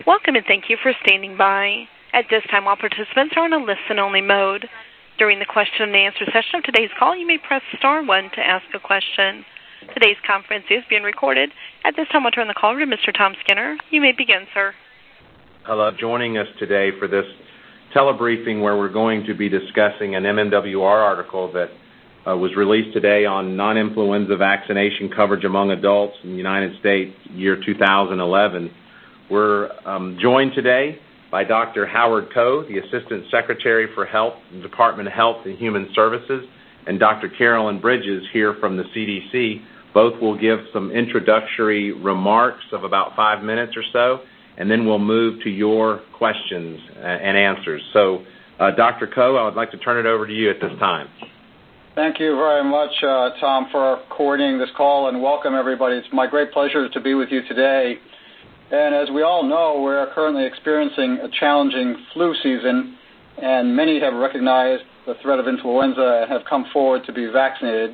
Welcome and thank you for standing by. At this time, all participants are in a listen-only mode. During the question and answer session of today's call, you may press star 1 to ask a question. Today's conference is being recorded. At this time, I'll turn the call over to Mr. Tom Skinner. You may begin, sir. Hello, joining us today for this telebriefing where we're going to be discussing an MMWR article that was released today on non-influenza vaccination coverage among adults in the United States, year 2011. We're joined today by Dr. Howard Koh, the Assistant Secretary for Health, the Department of Health and Human Services, and Dr. Carolyn Bridges here from the CDC. Both will give some introductory remarks of about 5 minutes or so, and then we'll move to your questions and answers. So, Dr. Koh, I would like to turn it over to you at this time. Thank you very much, Tom, for coordinating this call, and welcome, everybody. It's my great pleasure to be with you today. And as we all know, we're currently experiencing a challenging flu season, and many have recognized the threat of influenza and have come forward to be vaccinated.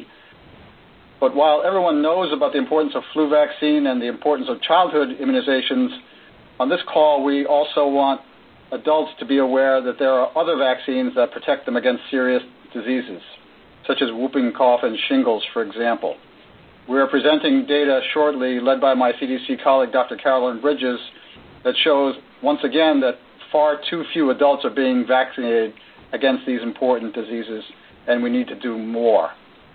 But while everyone knows about the importance of flu vaccine and the importance of childhood immunizations, on this call we also want adults to be aware that there are other vaccines that protect them against serious diseases, such as whooping cough and shingles, for example. We are presenting data shortly led by my CDC colleague, Dr. Carolyn Bridges, that shows, once again, that far too few adults are being vaccinated against these important diseases, and we need to do more.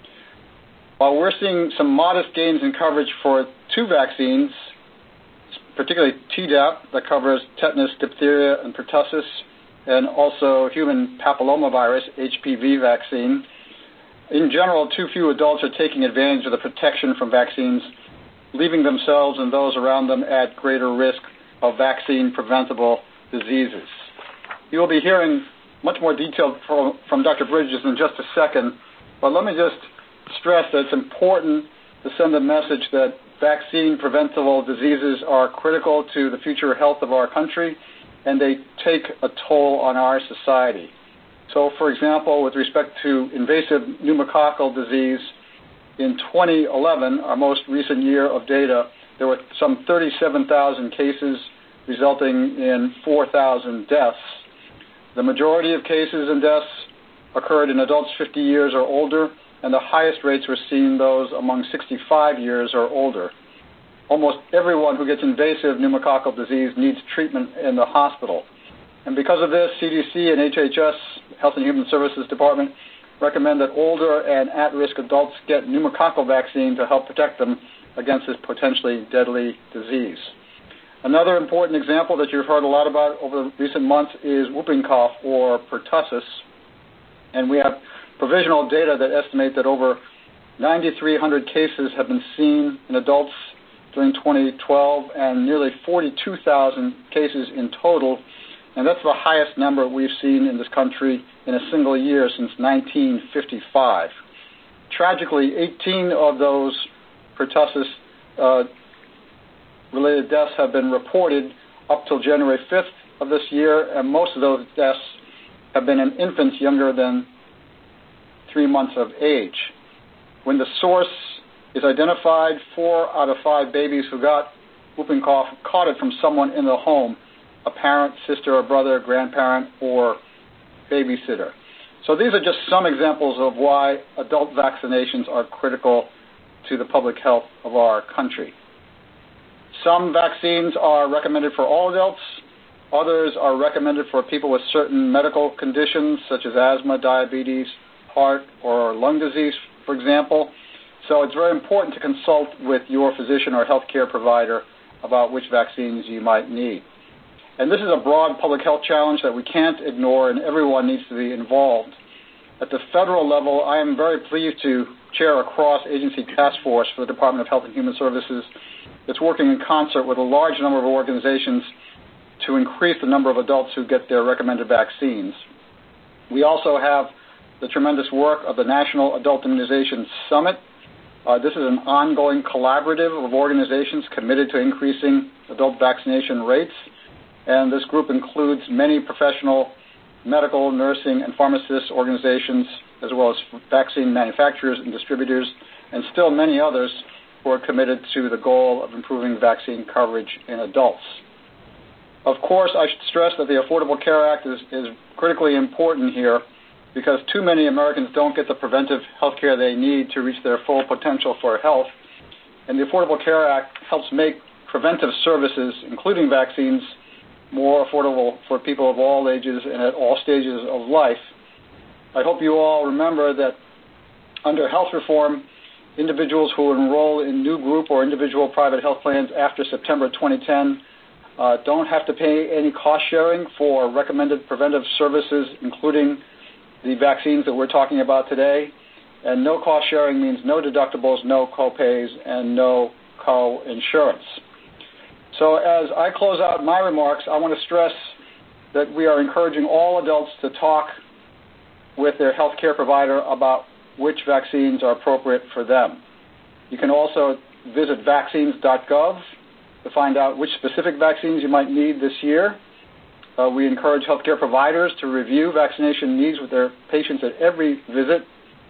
While we're seeing some modest gains in coverage for 2 vaccines, particularly Tdap, that covers tetanus, diphtheria, and pertussis, and also human papillomavirus, HPV vaccine, in general, too few adults are taking advantage of the protection from vaccines, leaving themselves and those around them at greater risk of vaccine-preventable diseases. You will be hearing much more detail from Dr. Bridges in just a second, but let me just stress that it's important to send a message that vaccine-preventable diseases are critical to the future health of our country, and they take a toll on our society. So, for example, with respect to invasive pneumococcal disease, in 2011, our most recent year of data, there were some 37,000 cases resulting in 4,000 deaths. The majority of cases and deaths occurred in adults 50 years or older, and the highest rates were seen those among 65 years or older. Almost everyone who gets invasive pneumococcal disease needs treatment in the hospital. And because of this, CDC and HHS, Health and Human Services Department, recommend that older and at-risk adults get pneumococcal vaccine to help protect them against this potentially deadly disease. Another important example that you've heard a lot about over the recent months is whooping cough, or pertussis. And we have provisional data that estimate that over 9,300 cases have been seen in adults during 2012 and nearly 42,000 cases in total. And that's the highest number we've seen in this country in a single year since 1955. Tragically, 18 of those pertussis-related deaths have been reported up till January 5th of this year, and most of those deaths have been in infants younger than 3 months of age. When the source is identified, 4 out of 5 babies who got whooping cough caught it from someone in the home, a parent, sister, or brother, grandparent, or babysitter. So these are just some examples of why adult vaccinations are critical to the public health of our country. Some vaccines are recommended for all adults. Others are recommended for people with certain medical conditions, such as asthma, diabetes, heart, or lung disease, for example. So it's very important to consult with your physician or healthcare provider about which vaccines you might need. And this is a broad public health challenge that we can't ignore, and everyone needs to be involved. At the federal level, I am very pleased to chair a cross-agency task force for the Department of Health and Human Services that's working in concert with a large number of organizations to increase the number of adults who get their recommended vaccines. We also have the tremendous work of the National Adult Immunization Summit. This is an ongoing collaborative of organizations committed to increasing adult vaccination rates. And this group includes many professional medical, nursing, and pharmacist organizations, as well as vaccine manufacturers and distributors, and still many others who are committed to the goal of improving vaccine coverage in adults. Of course, I should stress that the Affordable Care Act is critically important here because too many Americans don't get the preventive health care they need to reach their full potential for health. And the Affordable Care Act helps make preventive services, including vaccines, more affordable for people of all ages and at all stages of life. I hope you all remember that under health reform, individuals who enroll in new group or individual private health plans after September 2010 don't have to pay any cost sharing for recommended preventive services, including the vaccines that we're talking about today. And no cost sharing means no deductibles, no co-pays, and no co-insurance. So as I close out my remarks, I want to stress that we are encouraging all adults to talk with their health care provider about which vaccines are appropriate for them. You can also visit vaccines.gov to find out which specific vaccines you might need this year. We encourage healthcare providers to review vaccination needs with their patients at every visit.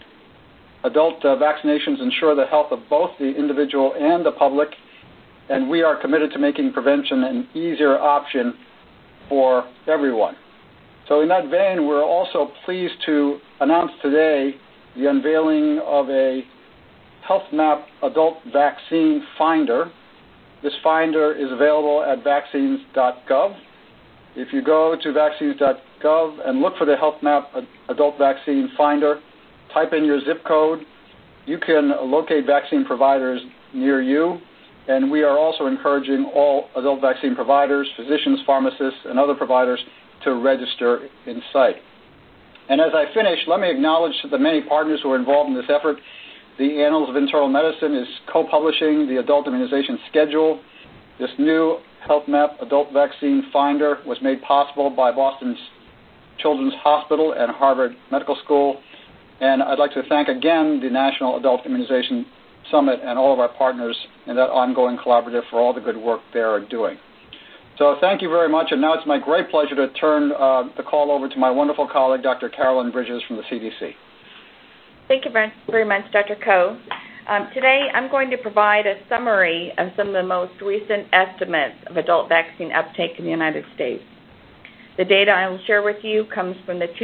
Adult vaccinations ensure the health of both the individual and the public, and we are committed to making prevention an easier option for everyone. So in that vein, we're also pleased to announce today the unveiling of a Health Map Adult Vaccine Finder. This finder is available at vaccines.gov. If you go to vaccines.gov and look for the Health Map Adult Vaccine Finder, type in your zip code, you can locate vaccine providers near you, and we are also encouraging all adult vaccine providers, physicians, pharmacists, and other providers to register in site. And as I finish, let me acknowledge the many partners who are involved in this effort. The Annals of Internal Medicine is co-publishing the adult immunization schedule. This new Health Map Adult Vaccine Finder was made possible by Boston Children's Hospital and Harvard Medical School. And I'd like to thank again the National Adult Immunization Summit and all of our partners in that ongoing collaborative for all the good work they are doing. So thank you very much, and now it's my great pleasure to turn the call over to my wonderful colleague, Dr. Carolyn Bridges from the CDC. Thank you very much, Dr. Coe. Today I'm going to provide a summary of some of the most recent estimates of adult vaccine uptake in the United States. The data I will share with you comes from the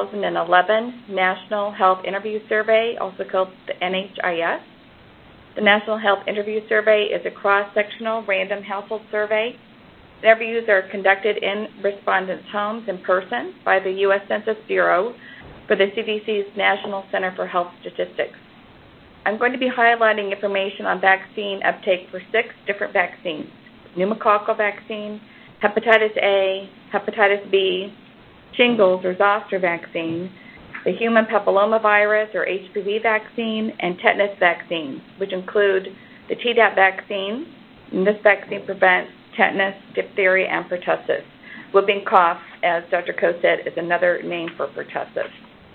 2011 National Health Interview Survey, also called the NHIS. The National Health Interview Survey is a cross-sectional random household survey. Interviews are conducted in respondents' homes in person by the U.S. Census Bureau for the CDC's National Center for Health Statistics. I'm going to be highlighting information on vaccine uptake for 6 different vaccines: pneumococcal vaccine, hepatitis A, hepatitis B, shingles or zoster vaccine, the human papillomavirus or HPV vaccine, and tetanus vaccines, which include the Tdap vaccine. And this vaccine prevents tetanus, diphtheria, and pertussis. Whooping cough, as Dr. Coe said, is another name for pertussis.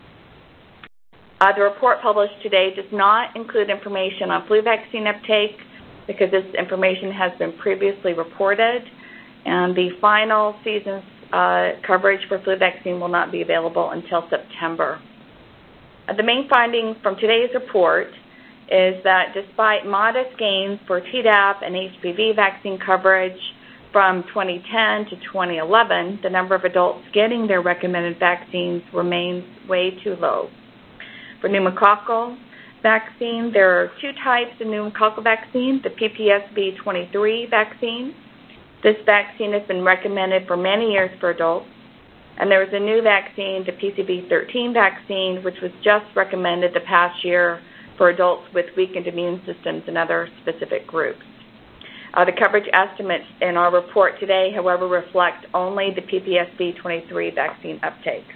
The report published today does not include information on flu vaccine uptake because this information has been previously reported, and the final season's coverage for flu vaccine will not be available until September. The main finding from today's report is that despite modest gains for Tdap and HPV vaccine coverage from 2010 to 2011, the number of adults getting their recommended vaccines remains way too low. For pneumococcal vaccine, there are 2 types of pneumococcal vaccine: the PPSV23 vaccine. This vaccine has been recommended for many years for adults. And there is a new vaccine, the PCV13 vaccine, which was just recommended the past year for adults with weakened immune systems and other specific groups. The coverage estimates in our report today, however, reflect only the PPSV23 vaccine uptake.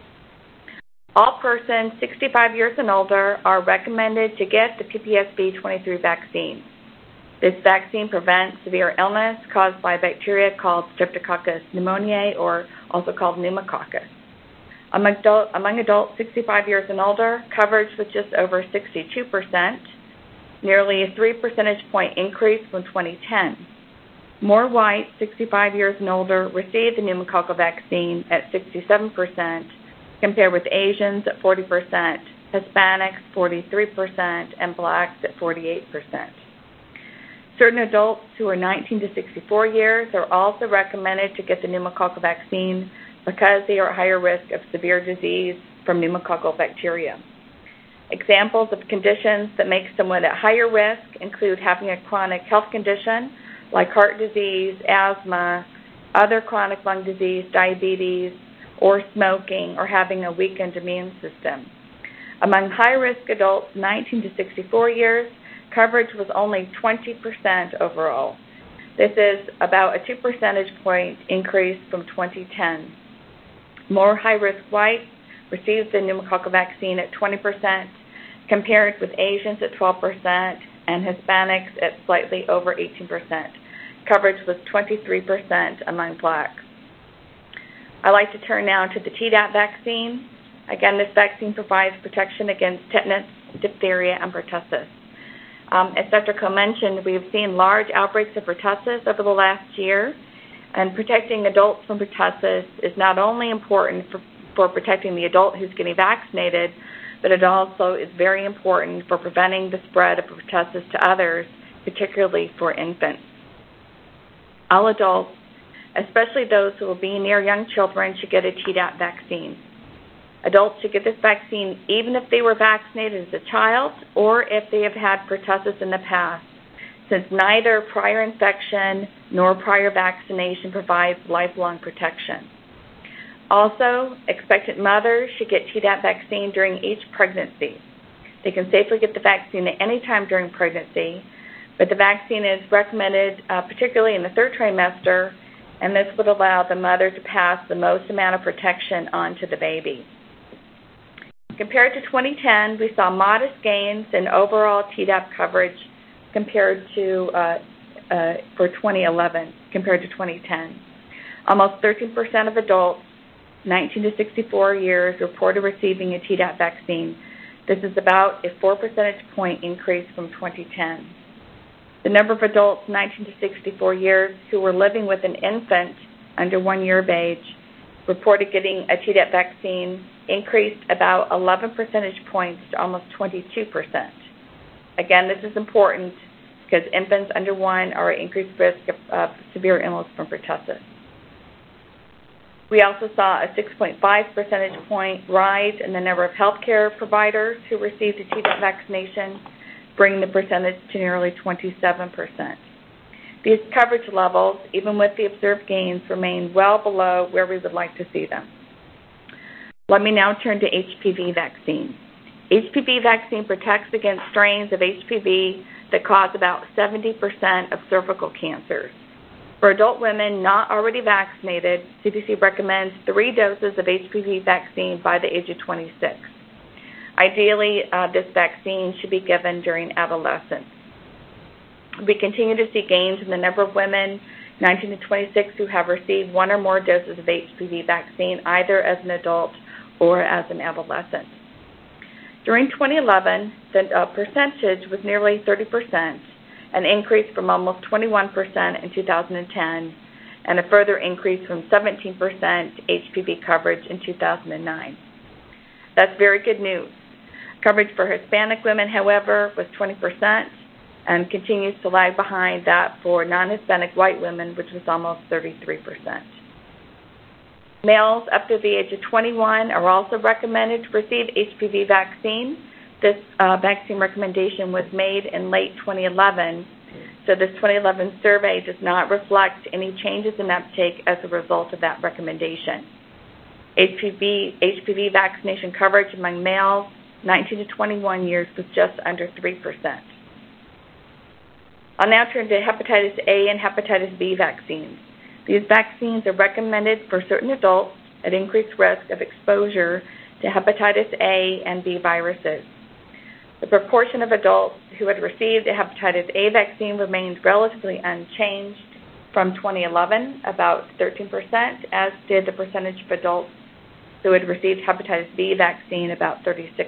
All persons 65 years and older are recommended to get the PPSV23 vaccine. This vaccine prevents severe illness caused by a bacteria called Streptococcus pneumoniae, or also called pneumococcus. Among adults 65 years and older, coverage was just over 62%, nearly a 3 percentage point increase from 2010. More whites 65 years and older received the pneumococcal vaccine at 67%, compared with Asians at 40%, Hispanics 43%, and blacks at 48%. Certain adults who are 19 to 64 years are also recommended to get the pneumococcal vaccine because they are at higher risk of severe disease from pneumococcal bacteria. Examples of conditions that make someone at higher risk include having a chronic health condition like heart disease, asthma, other chronic lung disease, diabetes, or smoking, or having a weakened immune system. Among high-risk adults 19 to 64 years, coverage was only 20% overall. This is about a 2 percentage point increase from 2010. More high-risk whites received the pneumococcal vaccine at 20%, compared with Asians at 12% and Hispanics at slightly over 18%. Coverage was 23% among blacks. I'd like to turn now to the Tdap vaccine. Again, this vaccine provides protection against tetanus, diphtheria, and pertussis. As Dr. Coe mentioned, we have seen large outbreaks of pertussis over the last year, and protecting adults from pertussis is not only important for protecting the adult who's getting vaccinated, but it also is very important for preventing the spread of pertussis to others, particularly for infants. All adults, especially those who will be near young children, should get a Tdap vaccine. Adults should get this vaccine even if they were vaccinated as a child or if they have had pertussis in the past, since neither prior infection nor prior vaccination provides lifelong protection. Also, expectant mothers should get Tdap vaccine during each pregnancy. They can safely get the vaccine at any time during pregnancy, but the vaccine is recommended particularly in the third trimester, and this would allow the mother to pass the most amount of protection on to the baby. Compared to 2010, we saw modest gains in overall Tdap coverage compared to for 2011 compared to 2010. Almost 13% of adults 19 to 64 years reported receiving a Tdap vaccine. This is about a 4 percentage point increase from 2010. The number of adults 19 to 64 years who were living with an infant under 1 year of age reported getting a Tdap vaccine increased about 11 percentage points to almost 22%. Again, this is important because infants under 1 are at increased risk of severe illness from pertussis. We also saw a 6.5 percentage point rise in the number of healthcare providers who received a Tdap vaccination, bringing the percentage to nearly 27%. These coverage levels, even with the observed gains, remain well below where we would like to see them. Let me now turn to HPV vaccine. HPV vaccine protects against strains of HPV that cause about 70% of cervical cancers. For adult women not already vaccinated, CDC recommends 3 doses of HPV vaccine by the age of 26. Ideally, this vaccine should be given during adolescence. We continue to see gains in the number of women 19 to 26 who have received 1 or more doses of HPV vaccine, either as an adult or as an adolescent. During 2011, the percentage was nearly 30%, an increase from almost 21% in 2010, and a further increase from 17% HPV coverage in 2009. That's very good news. Coverage for Hispanic women, however, was 20% and continues to lag behind that for non-Hispanic white women, which was almost 33%. Males up to the age of 21 are also recommended to receive HPV vaccine. This vaccine recommendation was made in late 2011, so this 2011 survey does not reflect any changes in uptake as a result of that recommendation. HPV vaccination coverage among males 19 to 21 years was just under 3%. I'll now turn to hepatitis A and hepatitis B vaccines. These vaccines are recommended for certain adults at increased risk of exposure to hepatitis A and B viruses. The proportion of adults who had received a hepatitis A vaccine remains relatively unchanged from 2011, about 13%, as did the percentage of adults who had received hepatitis B vaccine, about 36%.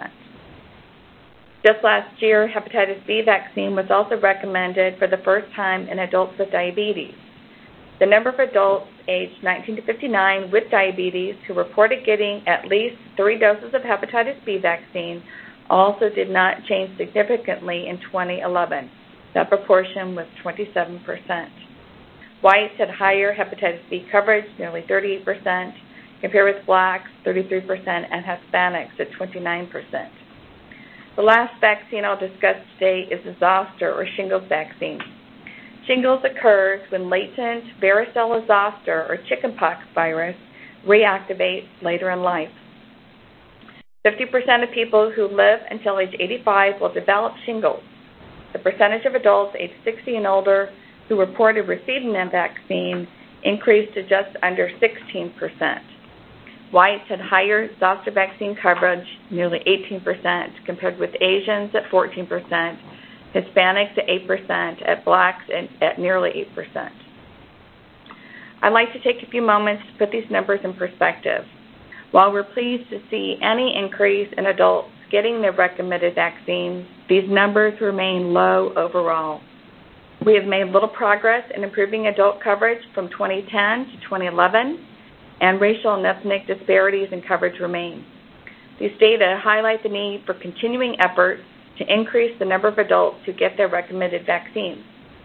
Just last year, hepatitis B vaccine was also recommended for the first time in adults with diabetes. The number of adults aged 19 to 59 with diabetes who reported getting at least 3 doses of hepatitis B vaccine also did not change significantly in 2011. That proportion was 27%. Whites had higher hepatitis B coverage, nearly 38%, compared with blacks, 33%, and Hispanics at 29%. The last vaccine I'll discuss today is the zoster or shingles vaccine. Shingles occurs when latent varicella zoster or chickenpox virus reactivates later in life. 50% of people who live until age 85 will develop shingles. The percentage of adults age 60 and older who reported receiving the vaccine increased to just under 16%. Whites had higher zoster vaccine coverage, nearly 18%, compared with Asians at 14%, Hispanics at 8%, at blacks at nearly 8%. I'd like to take a few moments to put these numbers in perspective. While we're pleased to see any increase in adults getting their recommended vaccines, these numbers remain low overall. We have made little progress in improving adult coverage from 2010 to 2011, and racial and ethnic disparities in coverage remain. These data highlight the need for continuing efforts to increase the number of adults who get their recommended vaccines.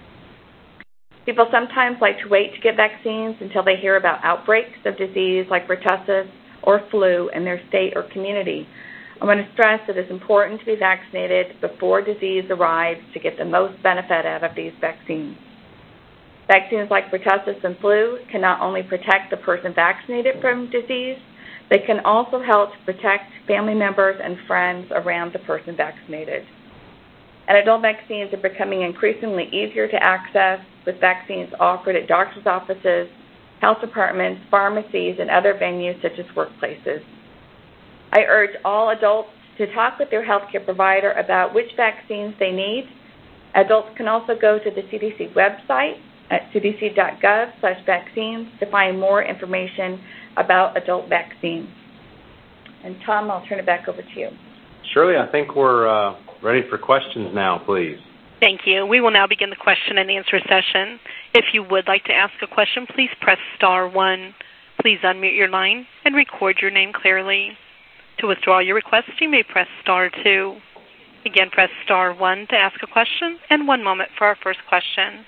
People sometimes like to wait to get vaccines until they hear about outbreaks of disease like pertussis or flu in their state or community. I want to stress that it's important to be vaccinated before disease arrives to get the most benefit out of these vaccines. Vaccines like pertussis and flu can not only protect the person vaccinated from disease, they can also help to protect family members and friends around the person vaccinated. And adult vaccines are becoming increasingly easier to access, with vaccines offered at doctor's offices, health departments, pharmacies, and other venues such as workplaces. I urge all adults to talk with their healthcare provider about which vaccines they need. Adults can also go to the CDC website at cdc.gov/vaccines to find more information about adult vaccines. And Tom, I'll turn it back over to you. Shirley, I think we're ready for questions now, please. Thank you. We will now begin the question and answer session. If you would like to ask a question, please press star 1. Please unmute your line and record your name clearly. To withdraw your request, you may press star 2. Again, press star 1 to ask a question, and 1 moment for our first question.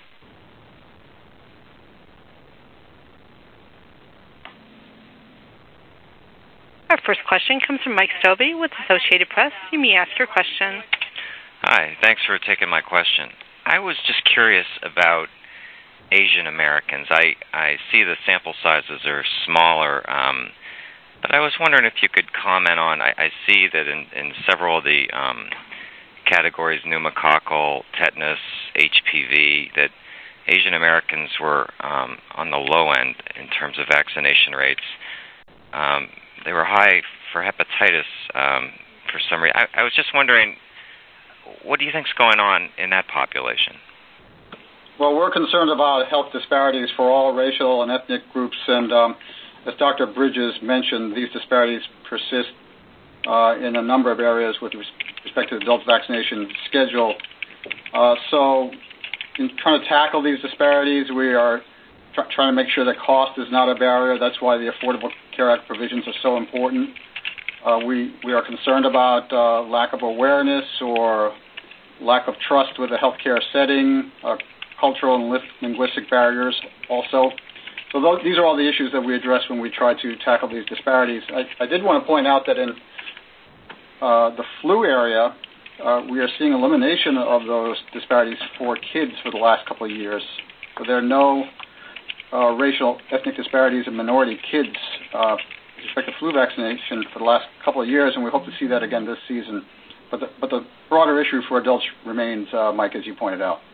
Our first question comes from Mike Stobbe with Associated Press. You may ask your question. Hi, thanks for taking my question. I was just curious about Asian Americans. I see the sample sizes are smaller, but I was wondering if you could comment on, I see that in several of the categories, pneumococcal, tetanus, HPV, that Asian Americans were on the low end in terms of vaccination rates. They were high for hepatitis for some reason. I was just wondering, what do you think is going on in that population? Well, we're concerned about health disparities for all racial and ethnic groups, and as Dr. Bridges mentioned, these disparities persist in a number of areas with respect to the adult vaccination schedule. So in trying to tackle these disparities, we are trying to make sure that cost is not a barrier. That's why the Affordable Care Act provisions are so important. We are concerned about lack of awareness or lack of trust with the healthcare setting, cultural and linguistic barriers also. So these are all the issues that we address when we try to tackle these disparities. I did want to point out that in the flu area, we are seeing elimination of those disparities for kids for the last couple of years. So there are no racial ethnic disparities in minority kids with respect to flu vaccination for the last couple of years, and we hope to see that again this season. But the broader issue for adults remains, Mike, as you pointed out.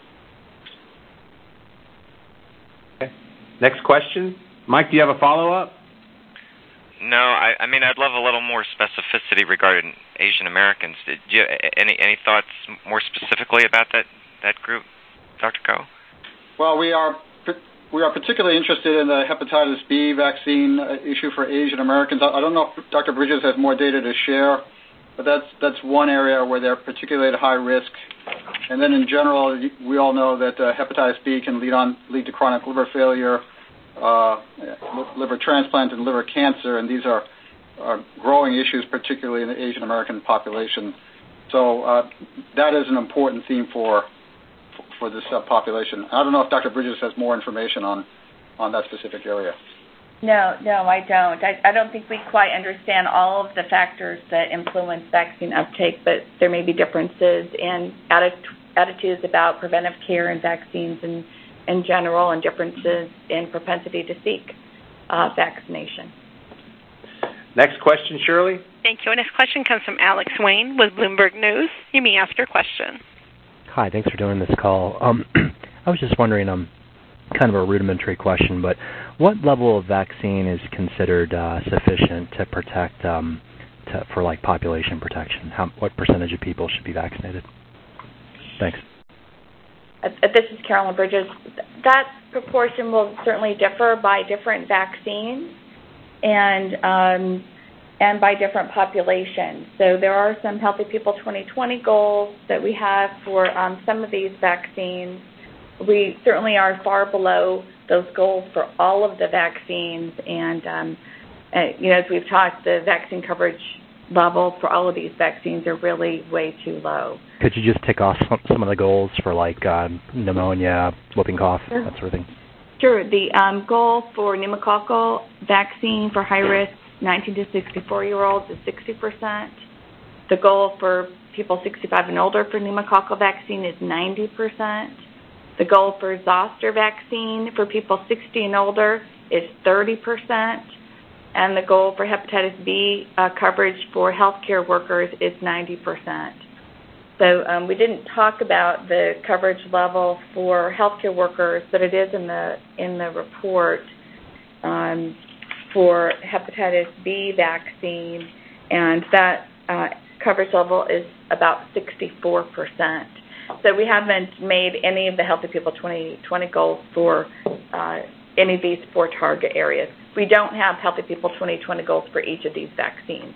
Okay. Next question. Mike, do you have a follow-up? No, I mean, I'd love a little more specificity regarding Asian Americans. Did you any thoughts more specifically about that group, Dr. Ko? Well, we are particularly interested in the hepatitis B vaccine issue for Asian Americans. I don't know if Dr. Bridges has more data to share, but that's one area where they're particularly at high risk. And then in general, we all know that hepatitis B can lead to chronic liver failure, liver transplant, and liver cancer, and these are growing issues, particularly in the Asian American population. So that is an important theme for for this population. I don't know if Dr. Bridges has more information on that specific area. No, I don't. I don't think we quite understand all of the factors that influence vaccine uptake, but there may be differences in attitudes about preventive care and vaccines in general, and differences in propensity to seek vaccination. Next question, Shirley. Thank you. Our next question comes from Alex Wayne with Bloomberg News. You may ask your question. Hi, thanks for doing this call. I was just wondering, kind of a rudimentary question, but what level of vaccine is considered sufficient to protect, for like population protection? What percentage of people should be vaccinated? Thanks. This is Carolyn Bridges. That proportion will certainly differ by different vaccines and by different populations. So there are some Healthy People 2020 goals that we have for some of these vaccines. We certainly are far below those goals for all of the vaccines, and as we've talked, the vaccine coverage level for all of these vaccines are really way too low. Could you just tick off some of the goals for like pneumonia, whooping cough, Sure. That sort of thing? Sure. The goal for pneumococcal vaccine for high-risk 19 to 64-year-olds is 60%. The goal for people 65 and older for pneumococcal vaccine is 90%. The goal for zoster vaccine for people 60 and older is 30%. And the goal for hepatitis B coverage for healthcare workers is 90%. So we didn't talk about the coverage level for healthcare workers, but it is in the report for hepatitis B vaccine, and that coverage level is about 64%. So we haven't made any of the Healthy People 2020 goals for any of these four target areas. We don't have Healthy People 2020 goals for each of these vaccines.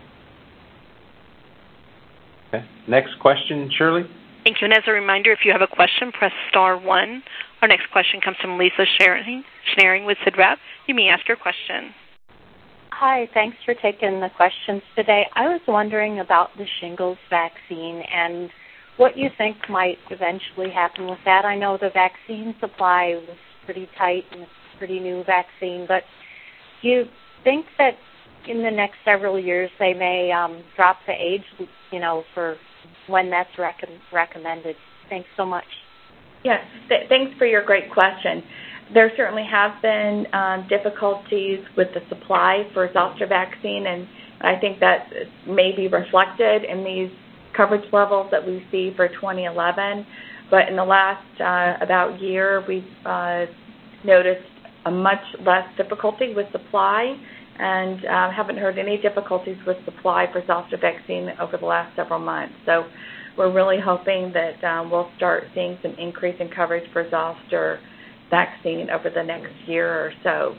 Okay. Next question, Shirley. Thank you. And as a reminder, if you have a question, press star 1. Our next question comes from Lisa Schnaring with CIDRAP. You may ask your question. Hi, thanks for taking the questions today. I was wondering about the shingles vaccine and what you think might eventually happen with that. I know the vaccine supply was pretty tight and it's a pretty new vaccine, but do you think that in the next several years they may drop the age, for when that's recommended? Thanks so much. Yes, thanks for your great question. There certainly have been difficulties with the supply for zoster vaccine, and I think that may be reflected in these coverage levels that we see for 2011. But in the last about year, we've noticed a much less difficulty with supply, and haven't heard any difficulties with supply for zoster vaccine over the last several months. So we're really hoping that we'll start seeing some increase in coverage for zoster vaccine over the next year or so.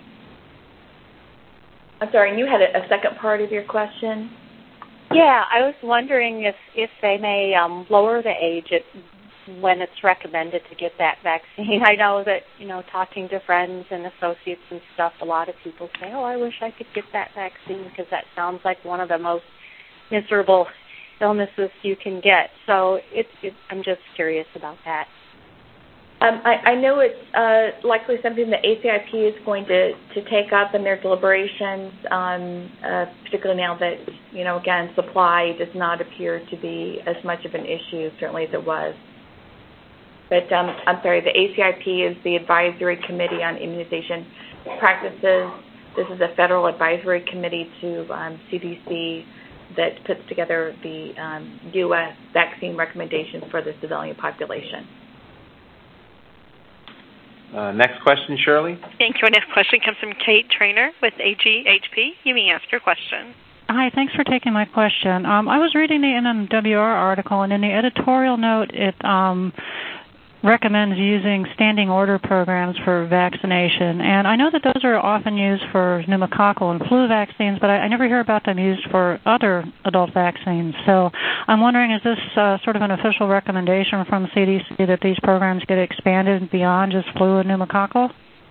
I'm sorry, and you had a second part of your question? Yeah, I was wondering if they may lower the age when it's recommended to get that vaccine. I know that, talking to friends and associates and stuff, a lot of people say, oh, I wish I could get that vaccine because that sounds like one of the most miserable illnesses you can get. So I'm just curious about that. I know it's likely something that ACIP is going to take up in their deliberations, particularly now that, again, supply does not appear to be as much of an issue, certainly as it was. But I'm sorry, the ACIP is the Advisory Committee on Immunization Practices. This is a federal advisory committee to CDC that puts together the U.S. vaccine recommendations for the civilian population. Next question, Shirley. Thank you. Our next question comes from Kate Trainer with AGHP. You may ask your question. Hi, thanks for taking my question. I was reading the NMWR article, and in the editorial note, it recommends using standing order programs for vaccination. And I know that those are often used for pneumococcal and flu vaccines, but I never hear about them used for other adult vaccines. So I'm wondering, is this sort of an official recommendation from CDC that these programs get expanded beyond just flu and pneumococcal?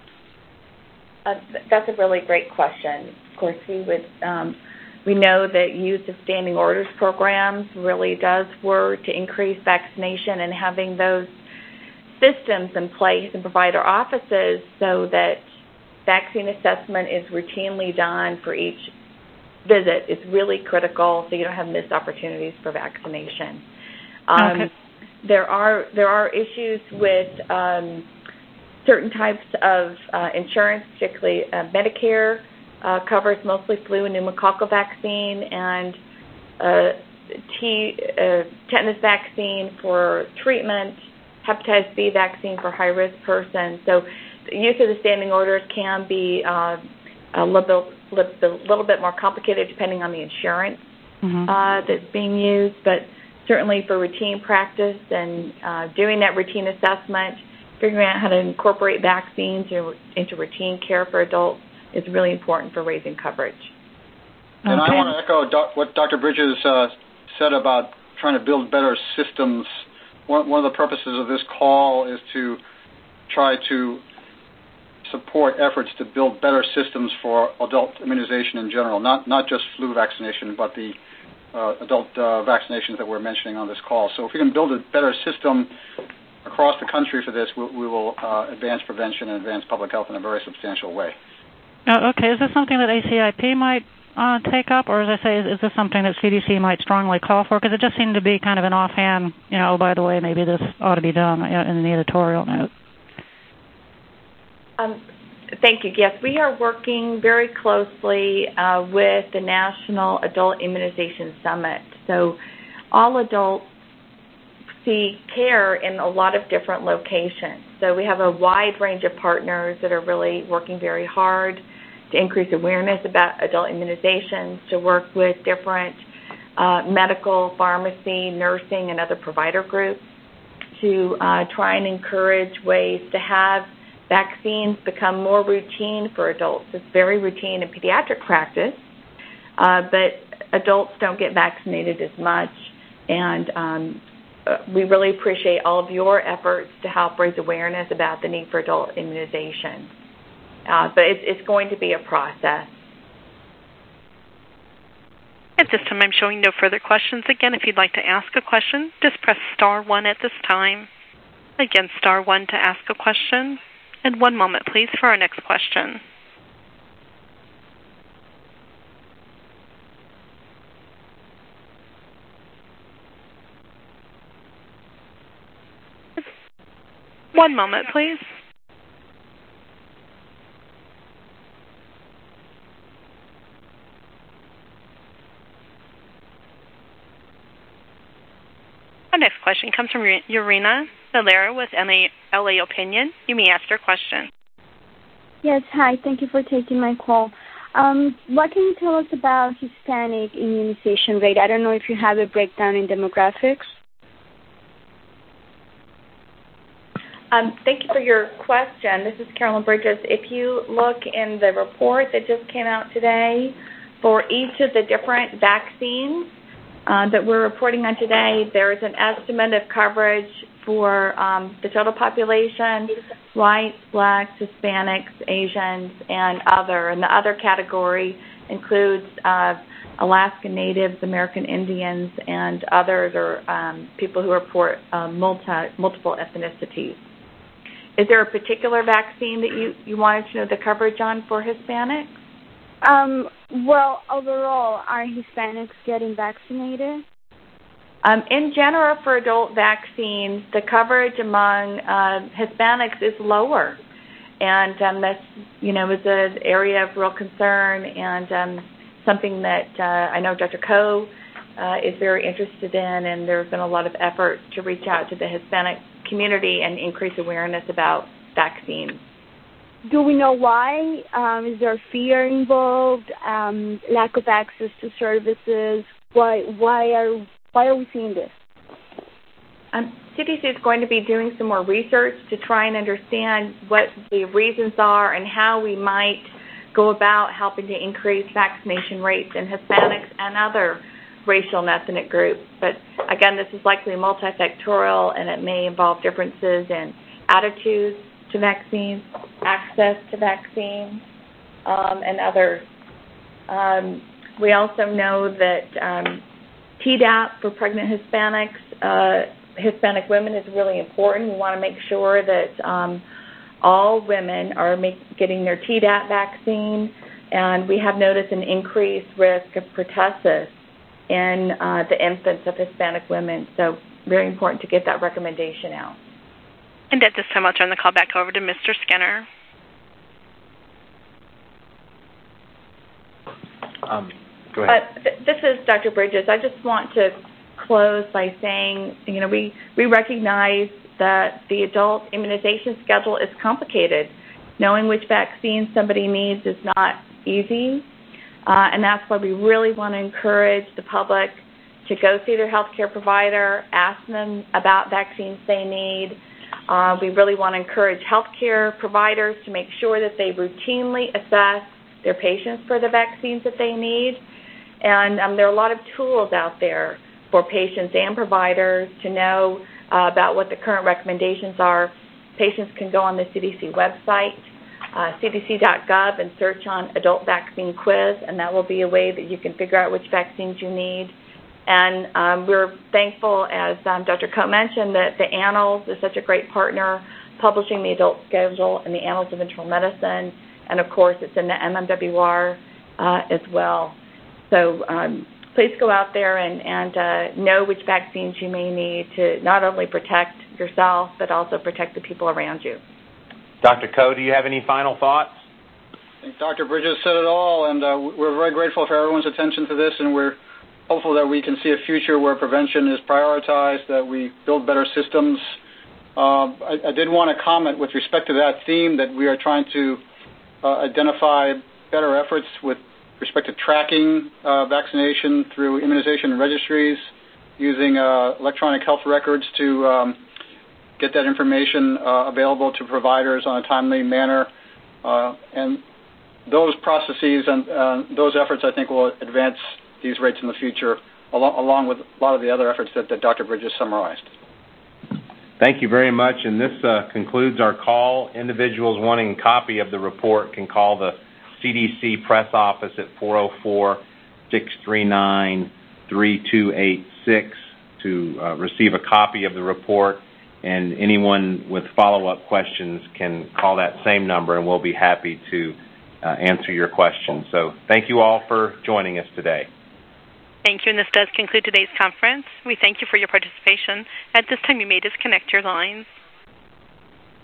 That's a really great question. Of course, we know that use of standing orders programs really does work to increase vaccination, and having those systems in place in provider offices so that vaccine assessment is routinely done for each visit is really critical, so you don't have missed opportunities for vaccination. Okay. There are issues with certain types of insurance, particularly Medicare covers mostly flu and pneumococcal vaccine and tetanus vaccine for treatment, hepatitis B vaccine for high-risk persons. So the use of the standing orders can be a little bit more complicated depending on the insurance that's being used, but certainly for routine practice and doing that routine assessment, figuring out how to incorporate vaccines into routine care for adults is really important for raising coverage. And I want to echo what Dr. Bridges said about trying to build better systems. One of the purposes of this call is to try to support efforts to build better systems for adult immunization in general, not just flu vaccination, but the adult vaccinations that we're mentioning on this call. So if we can build a better system across the country for this, we will advance prevention and advance public health in a very substantial way. Okay. Is this something that ACIP might take up, or as I say, is this something that CDC might strongly call for? Because it just seemed to be kind of an offhand, oh, by the way, maybe this ought to be done in the editorial note. Thank you. Yes, we are working very closely with the National Adult Immunization Summit. So all adults seek care in a lot of different locations. So we have a wide range of partners that are really working very hard to increase awareness about adult immunizations, to work with different medical, pharmacy, nursing, and other provider groups to try and encourage ways to have vaccines become more routine for adults. It's very routine in pediatric practice, but adults don't get vaccinated as much, and we really appreciate all of your efforts to help raise awareness about the need for adult immunization. But it's going to be a process. At this time, I'm showing no further questions. Again, if you'd like to ask a question, just press star 1 at this time. Again, star 1 to ask a question. And one moment, please, for our next question. One moment, please. Our next question comes from Urena Valera with LA Opinion. You may ask your question. Yes, hi. Thank you for taking my call. What can you tell us about Hispanic immunization rate? I don't know if you have a breakdown in demographics. Thank you for your question. This is Carolyn Bridges. If you look in the report that just came out today for each of the different vaccines that we're reporting on today, there is an estimate of coverage for the total population, whites, blacks, Hispanics, Asians, and other. And the other category includes Alaska Natives, American Indians, and others, or people who report multiple ethnicities. Is there a particular vaccine that you wanted to know the coverage on for Hispanics? Well, overall, are Hispanics getting vaccinated? In general, for adult vaccines, the coverage among Hispanics is lower, and that's is an area of real concern and something that I know Dr. Coe is very interested in, and there's been a lot of effort to reach out to the Hispanic community and increase awareness about vaccines. Do we know why? Is there fear involved? Lack of access to services? Why are we seeing this? CDC is going to be doing some more research to try and understand what the reasons are and how we might go about helping to increase vaccination rates in Hispanics and other racial and ethnic groups. But again, this is likely multifactorial, and it may involve differences in attitudes to vaccines, access to vaccines, and others. We also know that Tdap for pregnant Hispanics Hispanic women is really important. We want to make sure that all women are getting their Tdap vaccine, and we have noticed an increased risk of pertussis in the infants of Hispanic women. So very important to get that recommendation out. And at this time, I'll turn the call back over to Mr. Skinner. Go ahead. This is Dr. Bridges. I just want to close by saying, we recognize that the adult immunization schedule is complicated. Knowing which vaccine somebody needs is not easy, and that's why we really want to encourage the public to go see their healthcare provider, ask them about vaccines they need. We really want to encourage healthcare providers to make sure that they routinely assess their patients for the vaccines that they need. And there are a lot of tools out there for patients and providers to know about what the current recommendations are. Patients can go on the CDC website, cdc.gov, and search on adult vaccine quiz, and that will be a way that you can figure out which vaccines you need. And we're thankful, as Dr. Coe mentioned, that the Annals is such a great partner, publishing the adult schedule in the Annals of Internal Medicine, and of course it's in the MMWR as well. So please go out there and know which vaccines you may need to not only protect yourself, but also protect the people around you. Dr. Coe, do you have any final thoughts? I think Dr. Bridges said it all, and we're very grateful for everyone's attention to this, and we're hopeful that we can see a future where prevention is prioritized, that we build better systems. I did want to comment with respect to that theme that we are trying to identify better efforts with respect to tracking vaccination through immunization registries, using electronic health records to get that information available to providers on a timely manner. And those processes and those efforts, I think, will advance these rates in the future, along with a lot of the other efforts that Dr. Bridges summarized. Thank you very much, and this concludes our call. Individuals wanting a copy of the report can call the CDC press office at 404-639-3286 to receive a copy of the report, and anyone with follow-up questions can call that same number, and we'll be happy to answer your questions. So thank you all for joining us today. Thank you, and this does conclude today's conference. We thank you for your participation. At this time, you may disconnect your lines.